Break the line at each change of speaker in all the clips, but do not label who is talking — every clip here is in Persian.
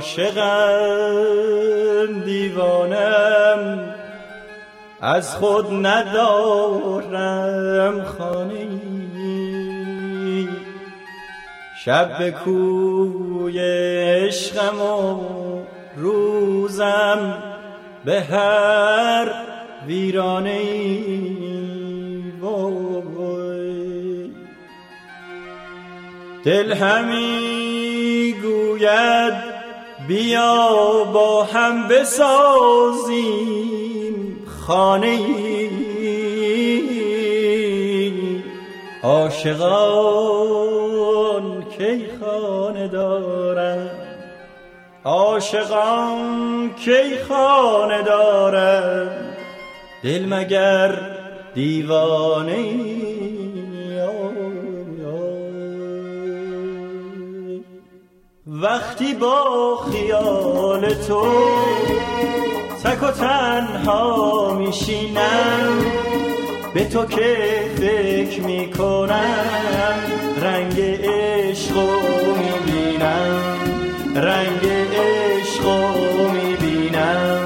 عاشقم دیوانم، از خود ندارم خانه‌ای، شب به کوی عشقم و روزم به هر ویرانه‌ای. دل همی گوید بیا با هم بسازیم خانه‌ای، عاشقان کی خانه دارند، عاشقان کی خانه دارند، دل مگر دیوانه‌ای. وقتی با خیال تو تک و تنها میشینم، به تو که فکر میکنم، رنگ عشقو میبینم، رنگ عشقو میبینم.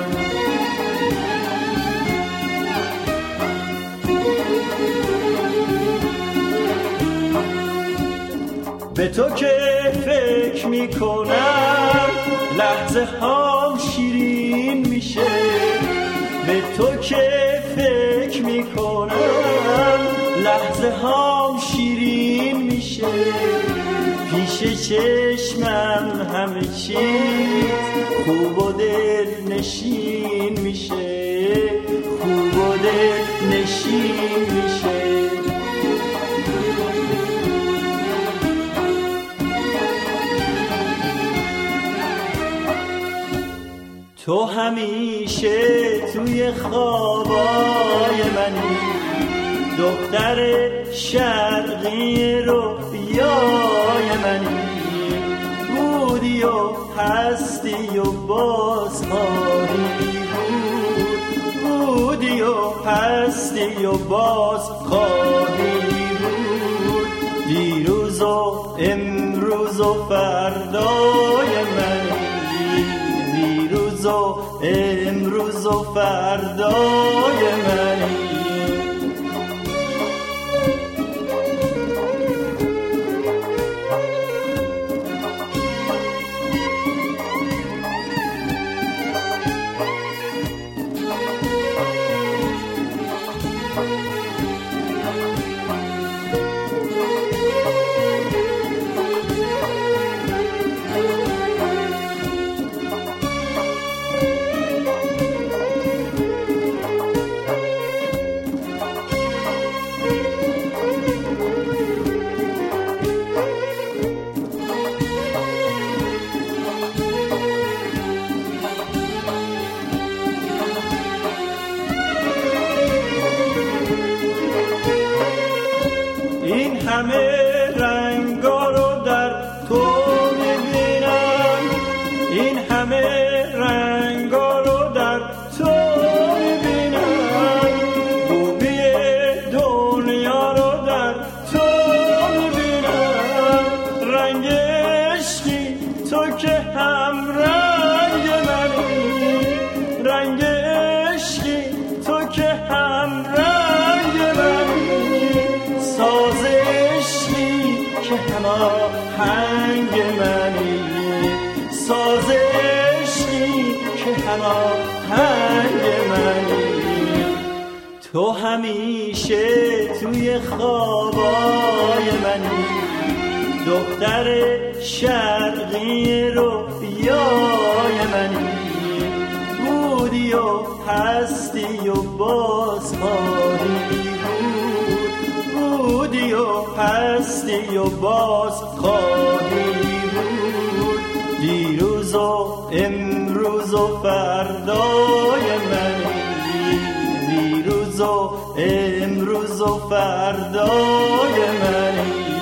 به تو که فکر میکنم، لحظه هام شیرین میشه، به تو که فکر میکنم، لحظه هام شیرین میشه، پیش چشمم همه چیز خوب و دل نشین میشه، خوب و دل نشین میشه. تو همیشه توی خوابای منی، دختر شرقی رویای منی، بودی و هستی و باز خواهی بود، بودی و هستی و باز خواهی بود، دیروز و امروز و فردای منی، دیروز و امروز و فردای منی. این همه رنگا رو در تو میبینم، این همه رنگا رو در تو میبینم، خوبی دنیا رو در تو میبینم، رنگ عشقی تو که هم رنگ منی، رنگ عشقی تو که هم رنگ منی، ساز عشقی که هماهنگ منی، ساز عشقی که هماهنگ منی. تو همیشه توی خوابای منی، دختر شرقی رویای منی، بودی و هستی و باز خواهی بود، بودی و هستی و باز خواهی بود، دیروز و امروز و فردای منی، دیروز و امروز و فردای منی.